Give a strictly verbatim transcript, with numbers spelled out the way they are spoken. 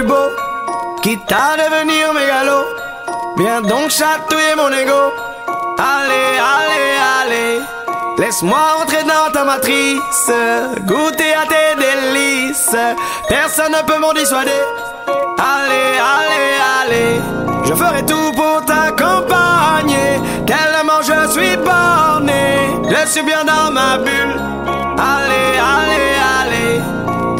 plus beau, quitte à devenir mégalo. Viens donc chatouiller mon ego. Allez, allez, allez, laisse-moi entrer dans ta matrice, goûter à tes délices. Personne ne peut m'en dissuader. Allez, allez, allez, je ferai tout pour t'accompagner. Tellement je suis borné, je suis bien dans ma bulle. Allez, allez, allez,